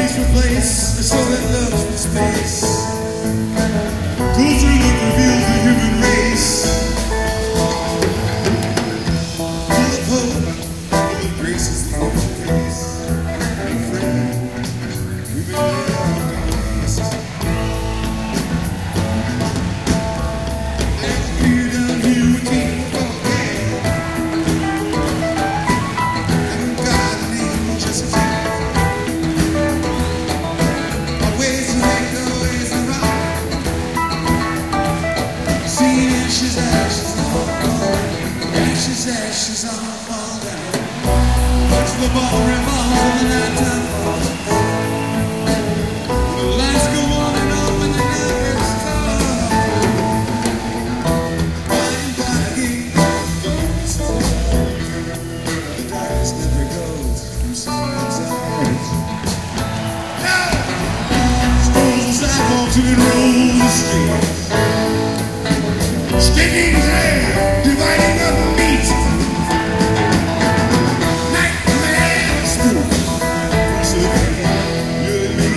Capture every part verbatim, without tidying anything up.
place for place, the soul that loves for space. Culture that reveals the human race. Full of hope, full of grace is the human face. And friend, we've been lost. And here down here we can't forget. And God and angels can't. Our ways are right, our ways are right. See ashes, ashes all falling. Ashes, ashes all falling. Watch the ball revolve when the night time falls. The lights go on and on when the night gets dark. By and by again, the moon is full. The darkness never goes from sun's eyes. Now, strolls the sidewalks and it rolls the streets. Sticking there, dividing up the meat. Nightmare spook, so you and me.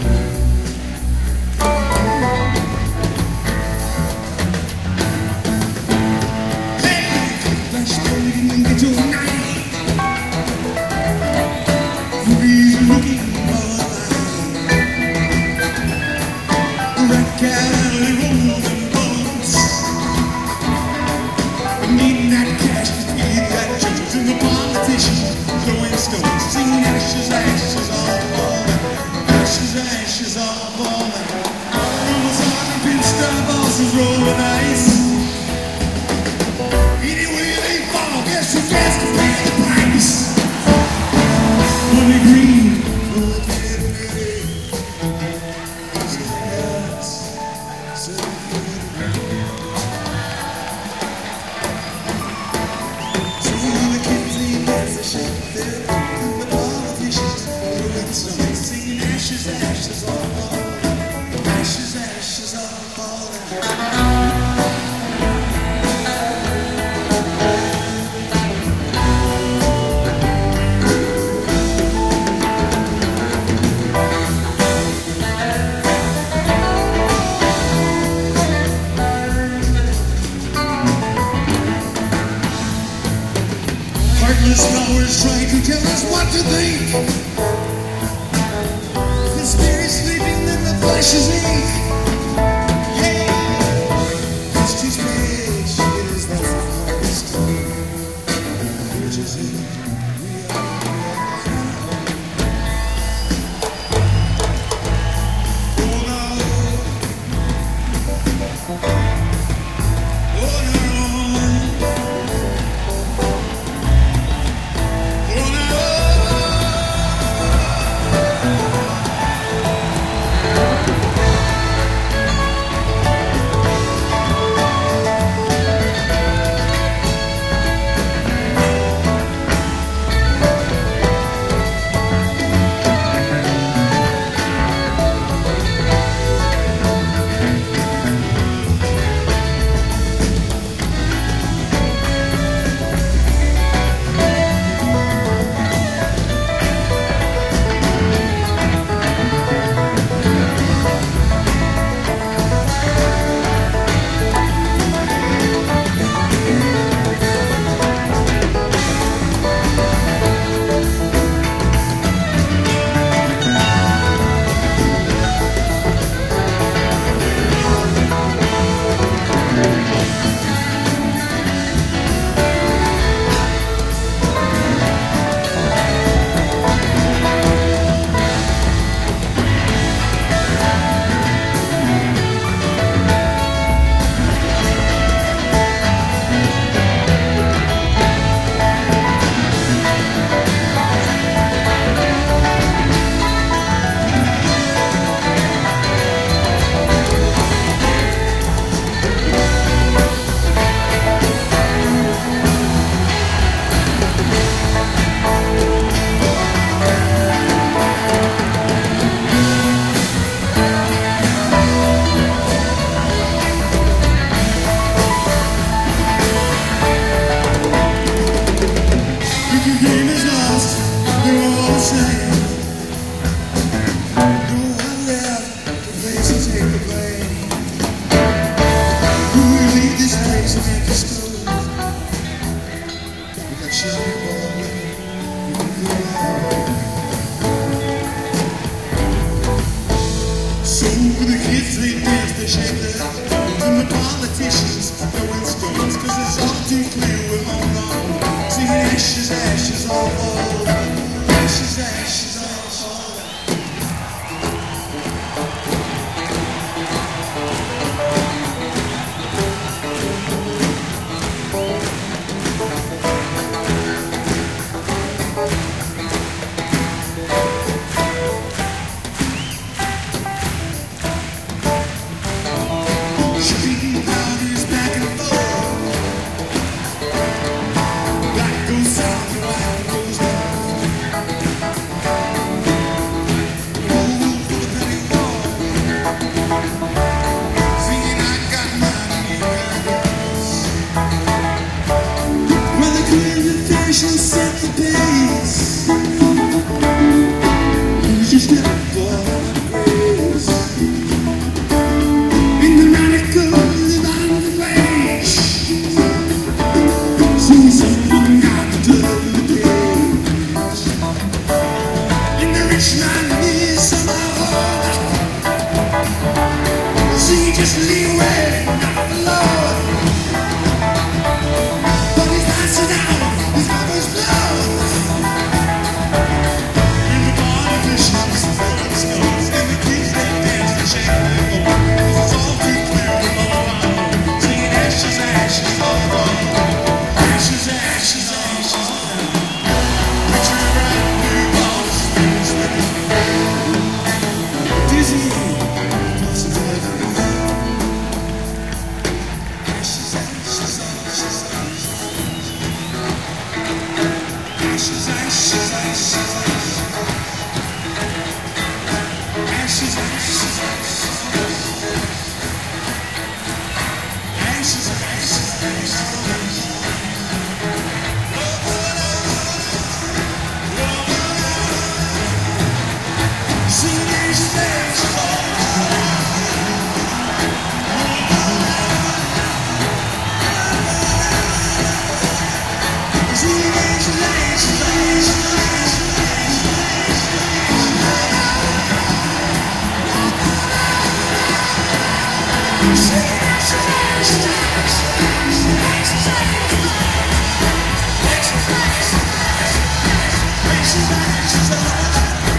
Hey, flash burning and get your night. Freeze looking for a light. Rat cat alley rolling bones. Needing that cash to feed that judges and the politicians throwing stones, singing ashes, ashes all falling, ashes, ashes all falling. Little sergeant pinstripe bosses rolling ice. Anyway they fall, guess who gets to pay the price? Money green, bullet red, red. It's the nuts, so singing ashes, ashes all falling. Ashes, ashes all falling. Heartless powers trying to tell us what to think. The spirit's sleeping and the flesh is ache. Yeah, it's too strange. It is that's the hardest thing. Which is it? We are, oh no. Oh no. Oh no. rich man needs some more. So you just leave away, not the Lord. But he's dancing down his mother's blood. In the politicians, the throwing stones, and the kids they dance and shake their bones. It's all too clear to know why. Singing ashes, ashes, all gone. Ashes, ashes, ashes, all gone. Picture a brand new boss, spinning, spinning. Dizzy, tossing to everything. Ashes, ashes, ashes, ashes. Ashes, ashes, ashes, ashes. Ashes, ashes, ashes. Ashes, ashes, ashes. Sing ashes, ashes, sing ashes, ashes, ashes. Sing ashes, ashes, ashes.